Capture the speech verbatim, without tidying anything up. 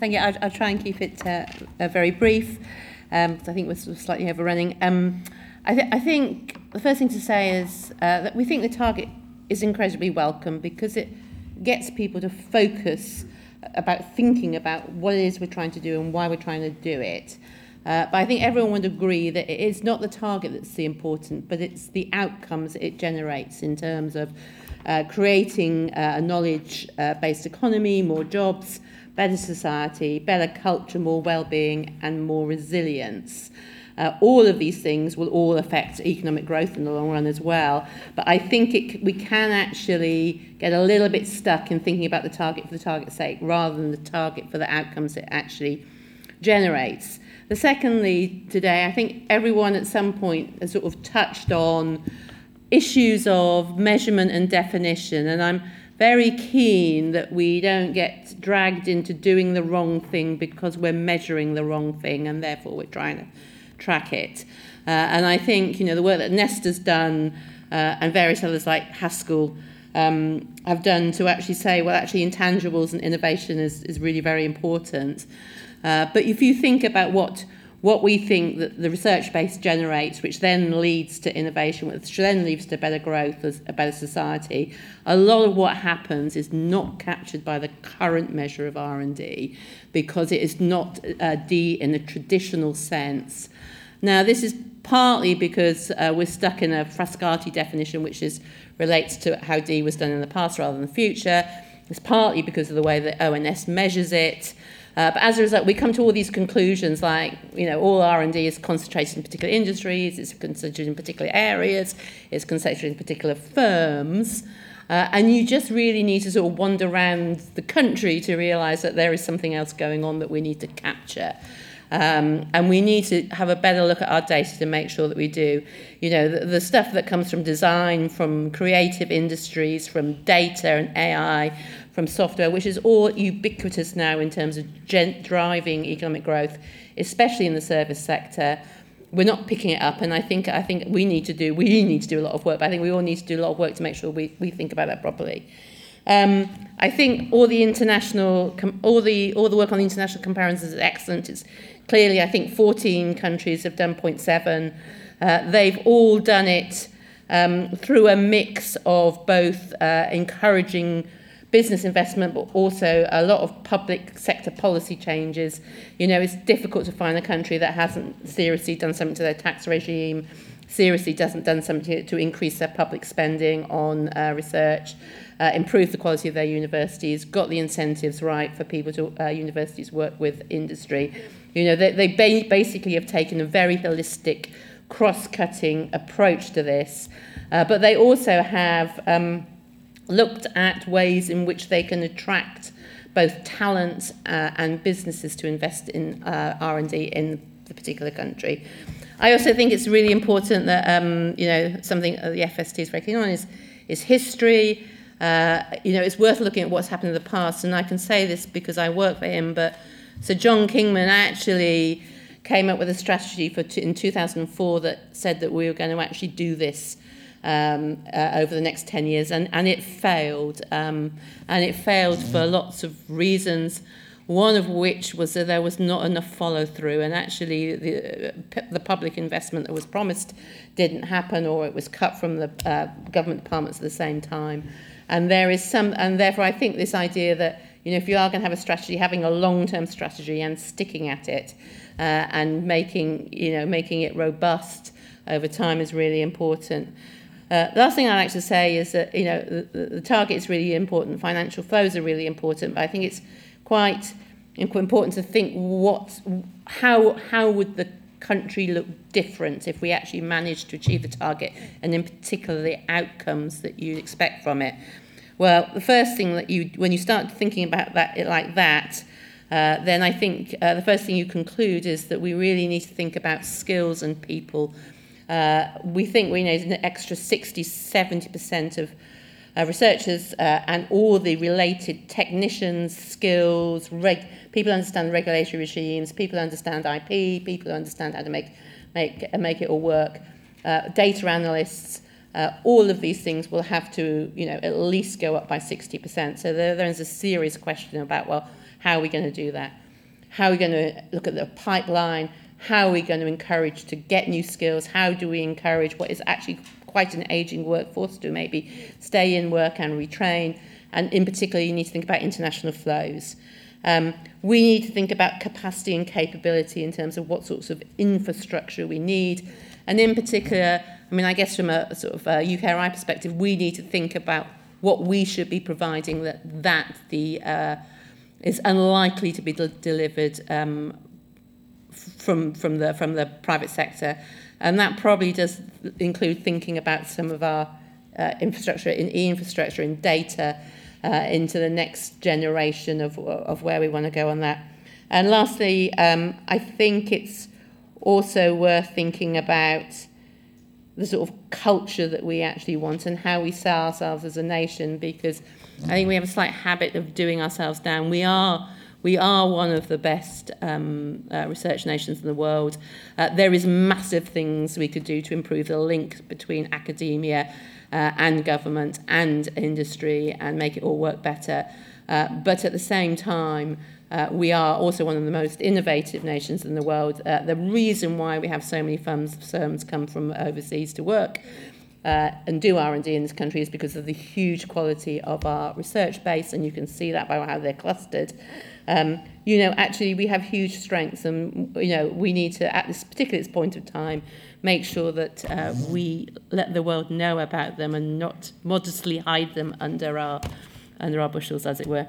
Thank you. I'll, I'll try and keep it uh, uh, very brief, um, because I think we're sort of slightly overrunning. Um, I, th- I think the first thing to say is uh, that we think the target is incredibly welcome because it gets people to focus about thinking about what it is we're trying to do and why we're trying to do it. Uh, but I think everyone would agree that it's not the target that's the important, but it's the outcomes it generates in terms of uh, creating uh, a knowledge-based economy, more jobs, better society, better culture, more well-being, and more resilience. Uh, all of these things will all affect economic growth in the long run as well. But I think it, we can actually get a little bit stuck in thinking about the target for the target's sake rather than the target for the outcomes it actually generates. The secondly, today, I think everyone at some point has sort of touched on issues of measurement and definition, and I'm very keen that we don't get dragged into doing the wrong thing because we're measuring the wrong thing and therefore we're trying to track it. Uh, and I think, you know, the work that Nesta's done uh, and various others like Haskell um, have done to actually say, well, actually intangibles and innovation is, is really very important. Uh, but if you think about what what we think that the research base generates, which then leads to innovation, which then leads to better growth, a better society, a lot of what happens is not captured by the current measure of R and D because it is not uh, D in the traditional sense. Now, this is partly because uh, we're stuck in a Frascati definition, which is relates to how D was done in the past rather than the future. It's partly because of the way that O N S measures it. Uh, but as a result, we come to all these conclusions like, you know, all R and D is concentrated in particular industries, it's concentrated in particular areas, it's concentrated in particular firms. Uh, and you just really need to sort of wander around the country to realise that there is something else going on that we need to capture. Um, and we need to have a better look at our data to make sure that we do. You know, the, the stuff that comes from design, from creative industries, from data and A I, from software, which is all ubiquitous now in terms of gen- driving economic growth, especially in the service sector. We're not picking it up, and I think I think we need to do we need to do a lot of work. But I think we all need to do a lot of work to make sure we, we think about that properly. Um, I think all the international com- all the all the work on the international comparisons is excellent. It's clearly, I think fourteen countries have done zero point seven. Uh, they've all done it um, through a mix of both uh, encouraging business investment, but also a lot of public sector policy changes. You know, it's difficult to find a country that hasn't seriously done something to their tax regime, seriously doesn't done something to, to increase their public spending on uh, research, uh, improve the quality of their universities, got the incentives right for people to uh, universities work with industry. You know, they, they ba- basically have taken a very holistic, cross-cutting approach to this, uh, but they also have um, looked at ways in which they can attract both talent uh, and businesses to invest in uh, R and D in the particular country. I also think it's really important that, um, you know, something the F S T is very keen on is, is history. Uh, you know, it's worth looking at what's happened in the past, and I can say this because I work for him, but Sir John Kingman actually came up with a strategy for t- in two thousand four that said that we were going to actually do this Um, uh, over the next ten years, and, and it failed. Um, and it failed for lots of reasons, one of which was that there was not enough follow-through, and actually the, the public investment that was promised didn't happen, or it was cut from the uh, government departments at the same time. And there is some, and therefore I think this idea that, you know, if you are going to have a strategy, having a long-term strategy and sticking at it uh, and making, you know, making it robust over time is really important. Uh, the last thing I'd like to say is that, you know, the, the target is really important, financial flows are really important, but I think it's quite important to think what, how, how would the country look different if we actually managed to achieve the target, and in particular the outcomes that you'd expect from it. Well, the first thing that you, when you start thinking about that like that, uh, then I think uh, the first thing you conclude is that we really need to think about skills and people. Uh, we think we need an extra sixty to seventy percent of uh, researchers uh, and all the related technicians, skills, reg- people understand regulatory regimes, people understand I P, people understand how to make make make it all work, uh, data analysts, uh, all of these things will have to, you know, at least go up by sixty percent. So there, there is a serious question about, well, how are we going to do that? how are we going to look at the pipeline? How are we going to encourage to get new skills? How do we encourage what is actually quite an ageing workforce to maybe stay in work and retrain? And in particular, you need to think about international flows. Um, we need to think about capacity and capability in terms of what sorts of infrastructure we need. And in particular, I mean, I guess from a sort of a U K R I perspective, we need to think about what we should be providing that, that the uh, is unlikely to be de- delivered um, from from the from the private sector, and that probably does include thinking about some of our uh, infrastructure in e-infrastructure in data uh, into the next generation of of where we want to go on that. And lastly, um, I think it's also worth thinking about the sort of culture that we actually want and how we sell ourselves as a nation, because I think we have a slight habit of doing ourselves down. We are we are one of the best um, uh, research nations in the world. Uh, there is massive things we could do to improve the link between academia uh, and government and industry and make it all work better. Uh, but at the same time, Uh, we are also one of the most innovative nations in the world. Uh, the reason why we have so many firms, firms come from overseas to work uh, and do R and D in this country is because of the huge quality of our research base, and you can see that by how they're clustered. Um, you know, actually, we have huge strengths, and you know, we need to, at this particular point of time, make sure that uh, we let the world know about them and not modestly hide them under our under our bushels, as it were.